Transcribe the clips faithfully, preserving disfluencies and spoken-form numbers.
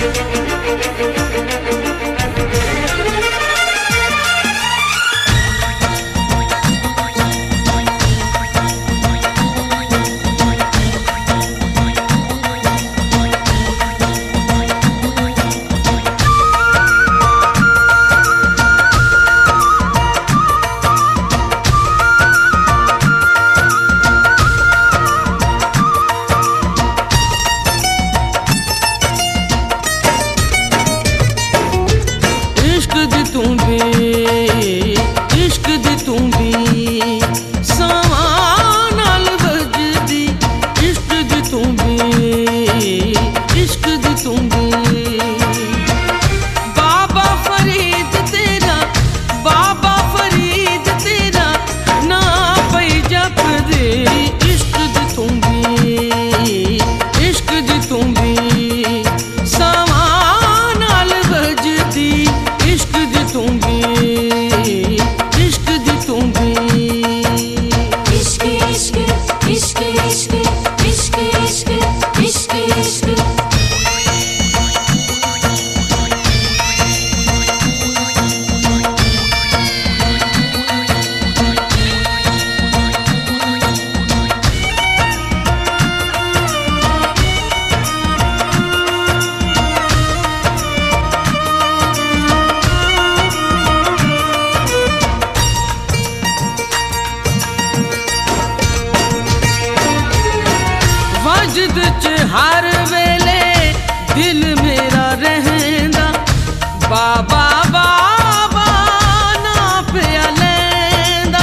मस्जिद च हर वेले दिल मेरा रहंदा बाबा बाबा ना पिया लैंदा।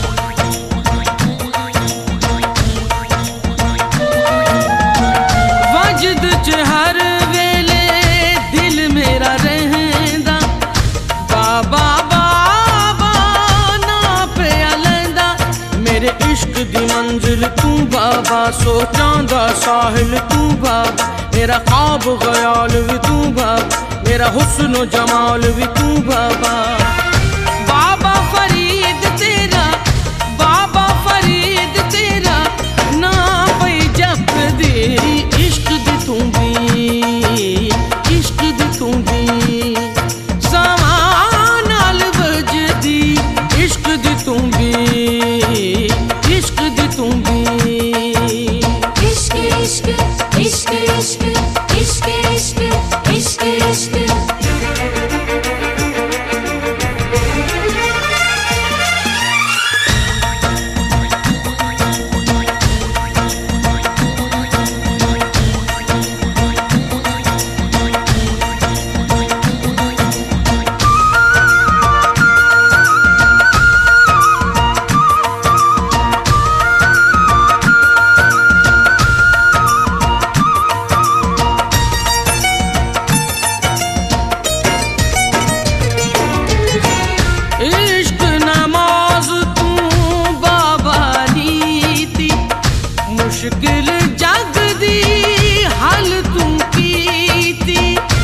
मस्जिद च हर वेले दिल मेरा रहंदा बाबा बाबा ना पिया लैंदा। मेरे इश्क दी मंजिल तू बाबा, सोचां दा साहिल तू बाबा, मेरा ख्वाब ख्याल भी तू बाबा, मेरा हुस्न जमाल भी तू बाबा। बाबा फरीद तेरा, बाबा फरीद तेरा ना पई जप दे। इश्क दी तू भी, इश्क दी तू भी समान नाल बजदी। इश्क दी तू भी, इश्क दी तू भी। इश्क इश्क इश्क इश्क इश्क इश्क इश्क मुश्किल जग दी हल तू कीती।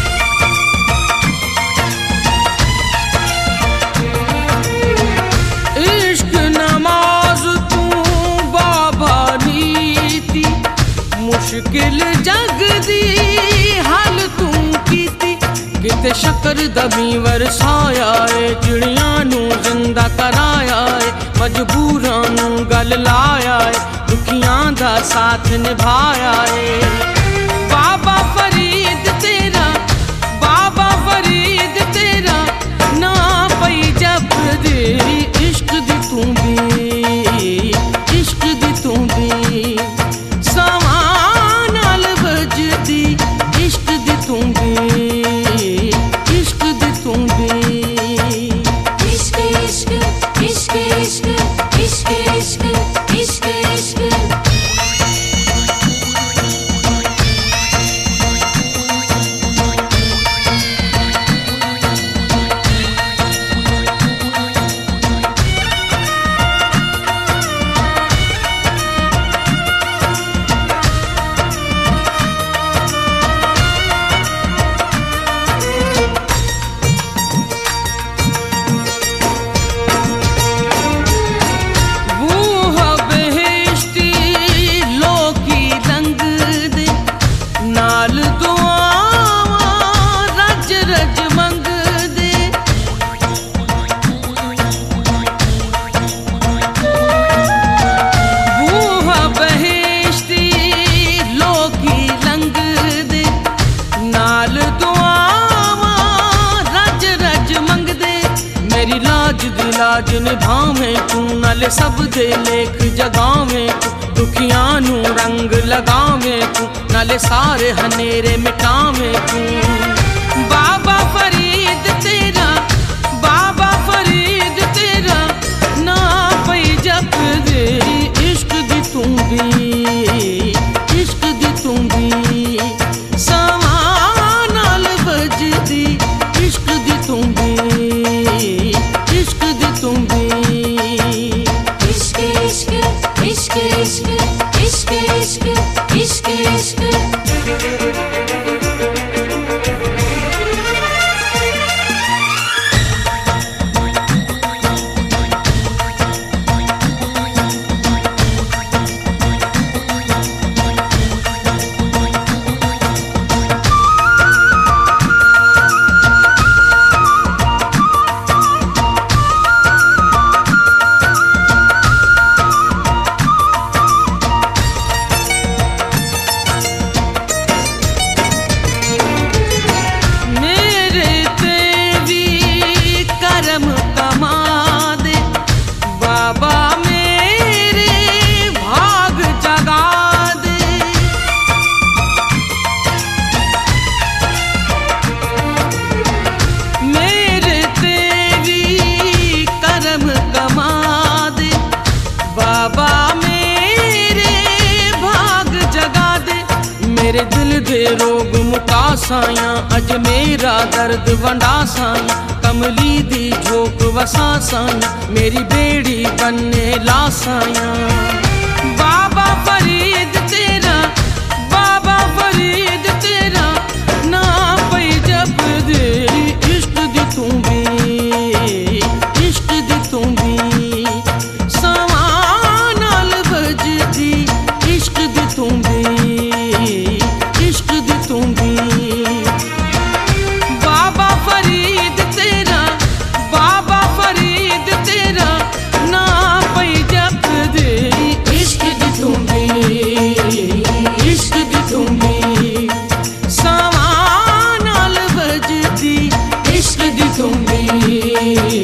इश्क नमाज तू बाबा नीती, मुश्किल जग दी हल तू कीती। किते शक्कर दमी वरसाया है, चिड़ियां नू जिंदा कराया है, मजबूरां नू गल लाया है, दुखियां दा साथ निभाया है। बाबा फरीद तेरा, बाबा फरीद तेरा ना पई जप दे। इश्क दी तू भी, इश्क दी तू भी समान नाल बजदी। इश्क दी तू भी, इश्क दी तू भी। इश्क इश्क इश्क इश्क इश्क इश्क इश्क इश्क राज निभावे तू, नाले सब दे लेख जगावे तू, दुखियां नू रंग लगावे तू, नाले सारे हनेरे मिटावे तू। बाबा फरीद तेरा, बाबा फरीद तेरा ना पई जप दे, इश्क दी तू भी, इश्क दी तू भी सवा नाल बजदी, इश्क दी तू भी, इश्क दी तू भी। इश्क इश्क इश्क इश्क इश्क इश्क इश्क इश्क। मेरे दिल दे रोग मुका साया, अज मेरा दर्द वंडा साया, कमली दी झोंक वसा साया, मेरी बेड़ी बनने ला साया। बाबा फरीद तेरा, बाबा फरीद तेरा ना पई जप दे, इश्क दी तू भी, इश्क दी तू भी सवा नाल बजदी, इश्क दी तू भी, इश्क दी तू भी। बाबा फरीद तेरा, बाबा फरीद तेरा ना पई जप दे, इश्क दी तू भी, इश्क दी तू भी सवा नाल बजदी, इश्क दी तू भी।